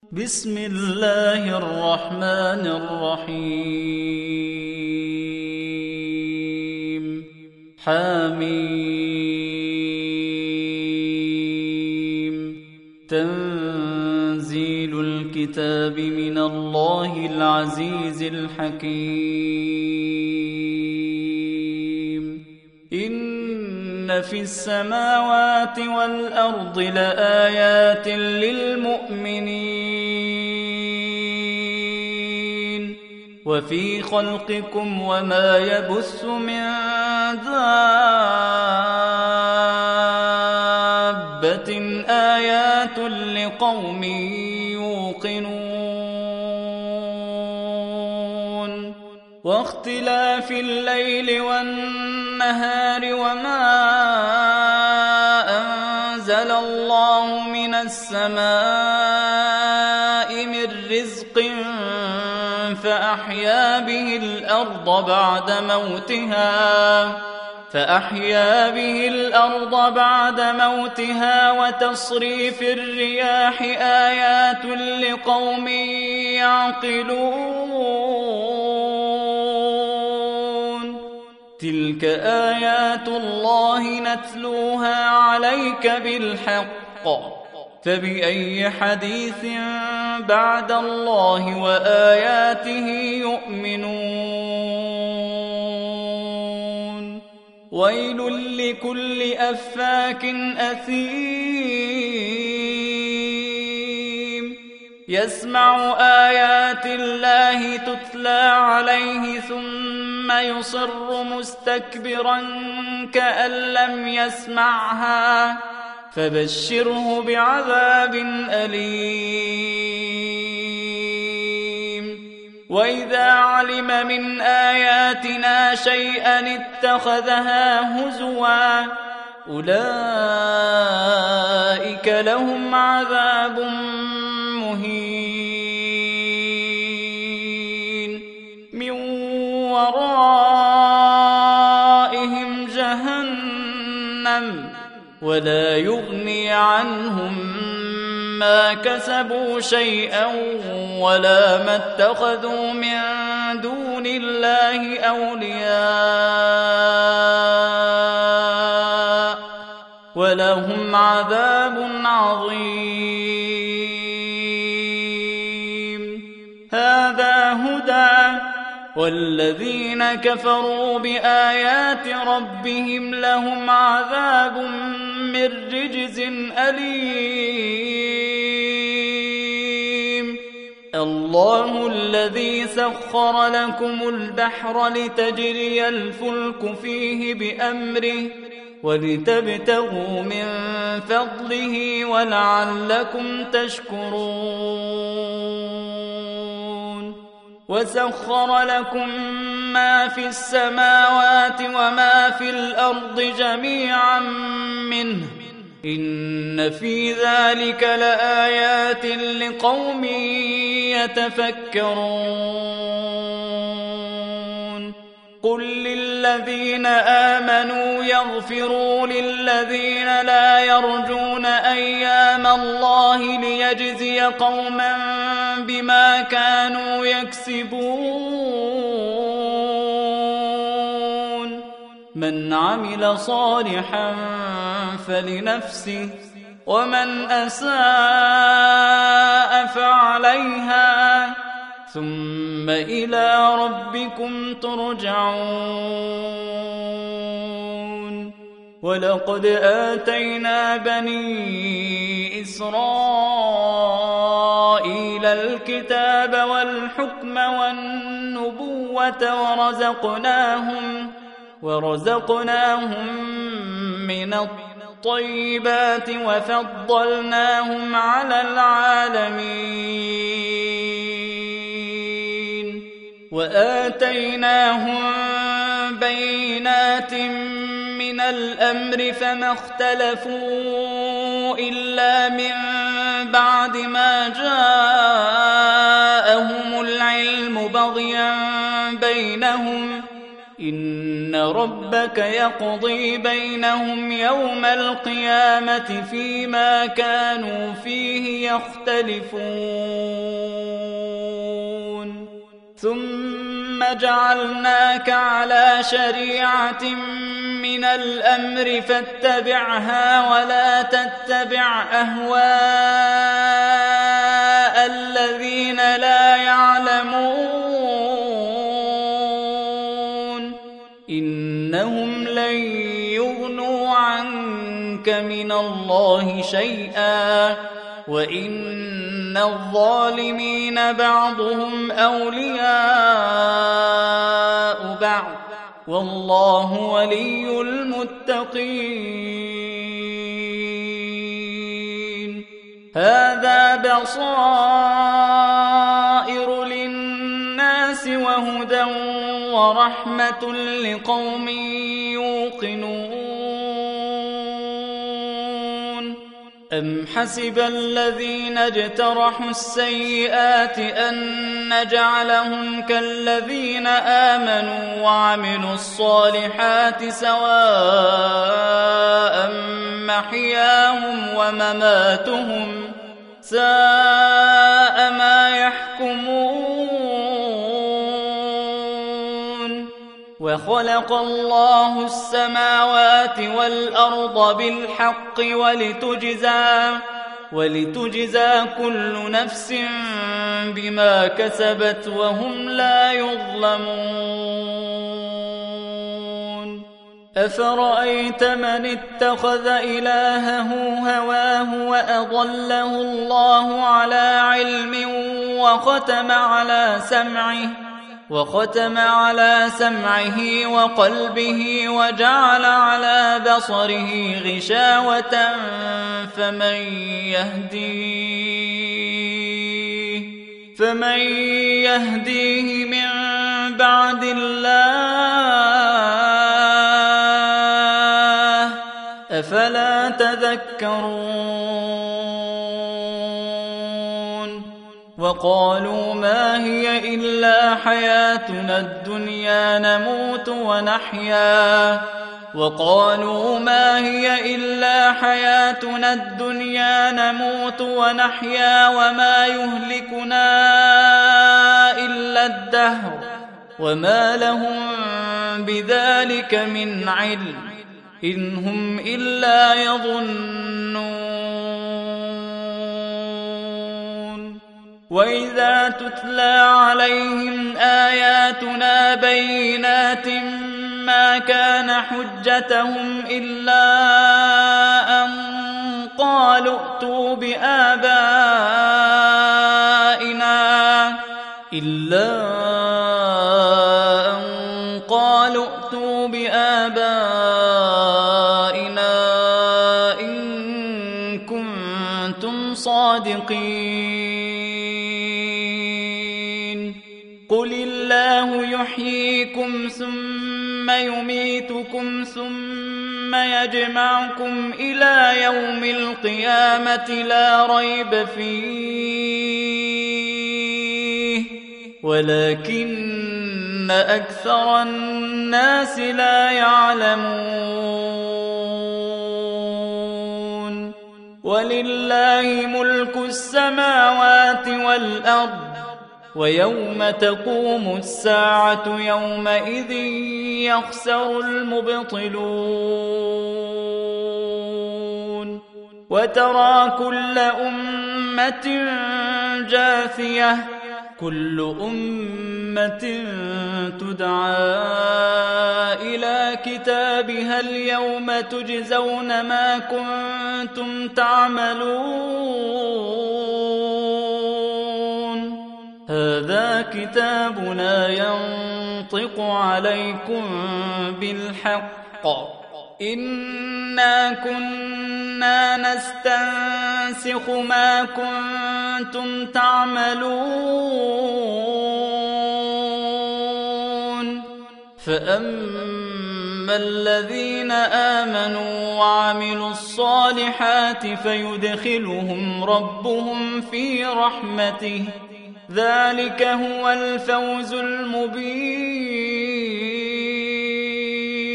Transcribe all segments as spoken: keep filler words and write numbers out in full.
بسم الله الرحمن الرحيم حميم تنزيل الكتاب من الله العزيز الحكيم إن في السماوات والأرض لآيات للمؤمنين وفي خلقكم وما يبث من دابة آيات لقوم يوقنون واختلاف الليل والنهار وما أنزل الله من السماء من رزق فأحيا به الأرض بعد موتها فأحيا به الأرض بعد موتها وتصريف الرياح آيات لقوم يعقلون تلك آيات الله نتلوها عليك بالحق فبأي حديث بعد الله وآياته يؤمنون ويل لكل أفاك أثيم يسمع آيات الله تتلى عليه ثم يصر مستكبرا كأن لم يسمعها فبشره بعذاب أليم وإذا علم من آياتنا شيئا اتخذها هزوا أولئك لهم عذاب مهين من ورائهم جهنم ولا يغني عنهم ما كسبوا شيئا ولا ما اتخذوا من دون الله أولياء ولهم عذاب عظيم هذا هدى والذين كفروا بآيات ربهم لهم عذاب من رجز أليم الله الذي سخر لكم البحر لتجري الفلك فيه بأمره ولتبتغوا من فضله ولعلكم تشكرون وسخر لكم ما في السماوات وما في الأرض جميعا منه إن في ذلك لآيات لقوم يتفكرون قل للذين آمنوا يغفروا للذين لا يرجون أيام الله ليجزي قوما بما كانوا يكسبون من عمل صالحا فلنفسه ومن أساء فعليها ثم إلى ربكم ترجعون ولقد آتينا بني إسرائيل الكتاب والحكم والنبوة ورزقناهم ورزقناهم من الطيبات وفضلناهم على العالمين وآتيناهم بينات من الأمر فما اختلفوا إلا من بعد ما جاءهم العلم بغيا بينهم إن ربك يقضي بينهم يوم القيامة فيما كانوا فيه يختلفون ثم جعلناك على شريعة من الأمر فاتبعها ولا تتبع أهواء الذين لا يعلمون إنهم لن يغنوا عنك من الله شيئا وإن الظالمين بعضهم أولياء بعض والله ولي المتقين هذا بصائر للناس وهدى ورحمة لقوم يوقنون أم حسب الذين اجترحوا السيئات أن نجعلهم كالذين آمنوا وعملوا الصالحات سواء محياهم ومماتهم ساء ما يحكمون وخلق الله السماوات والأرض بالحق ولتجزى ولتجزى كل نفس بما كسبت وهم لا يظلمون أفرأيت من اتخذ إلهه هواه وأضله الله على علم وختم على سمعه وختم على سمعه وقلبه وجعل على بصره غشاوة فمن يهديه فمن يهديه من بعد الله أفلا تذكرون وقالوا ما هي إلا حياتنا الدنيا نموت ونحيا وقالوا ما هي إلا حياتنا الدنيا نموت ونحيا وما يهلكنا إلا الدهر وما لهم بذلك من علم إن هم إلا يظنون وإذا تتلى عليهم آياتنا بينات ما كان حجتهم إلا أن قالوا ائتوا بآبائنا إلا أن قالوا ائتوا بآبائنا إن كنتم صادقين قل الله يحييكم ثم يميتكم ثم يجمعكم إلى يوم القيامة لا ريب فيه ولكن أكثر الناس لا يعلمون ولله ملك السماوات والأرض ويوم تقوم الساعة يومئذ يخسر المبطلون وترى كل أمة جاثية كل أمة تدعى إلى كتابها اليوم تجزون ما كنتم تعملون هذا كتابنا ينطق عليكم بالحق إنا كنا نستنسخ ما كنتم تعملون فأما الذين آمنوا وعملوا الصالحات فيدخلهم ربهم في رحمته ذلك هو الفوز المبين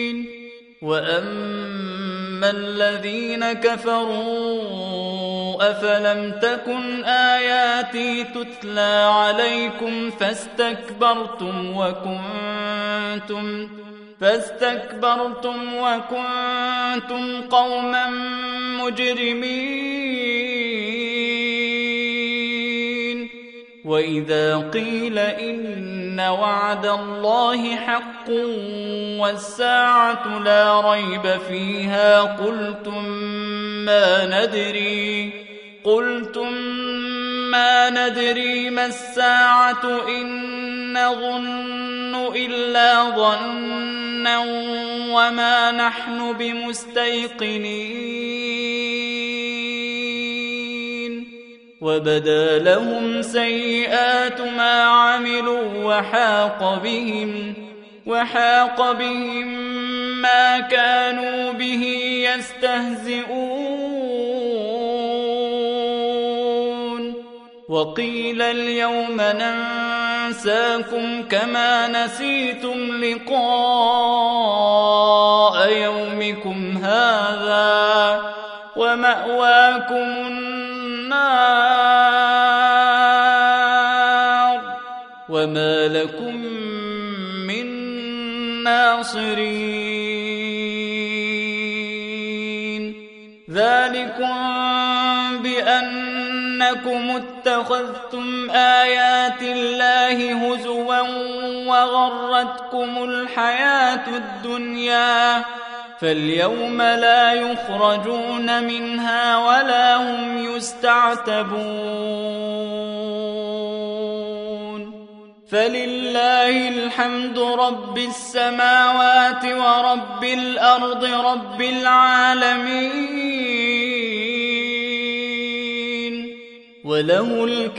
وأما الذين كفروا أفلم تكن آياتي تتلى عليكم فاستكبرتم وكنتم فاستكبرتم وكنتم قوما مجرمين. وإذا قيل إن وعد الله حق والساعة لا ريب فيها قلتم ما ندري قلتم ما ندري ما الساعة إن نظن إلا ظنا وما نحن بمستيقنين. وبدا لهم سيئات ما عملوا وحاق بهم وحاق بهم ما كانوا به يستهزئون. وقيل اليوم ننساكم كما نسيتم لقاء يومكم هذا ومأواكم النار وما لكم من ناصرين. ذلكم بأنكم اتخذتم آيات الله هزوا وغرتكم الحياة الدنيا فاليوم لا يخرجون منها ولا هم يستعتبون. فلله الحمد رب السماوات ورب الأرض رب العالمين وله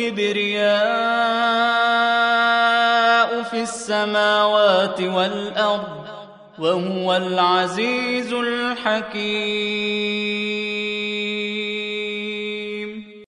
الكبرياء في السماوات والأرض وهو العزيز الحكيم.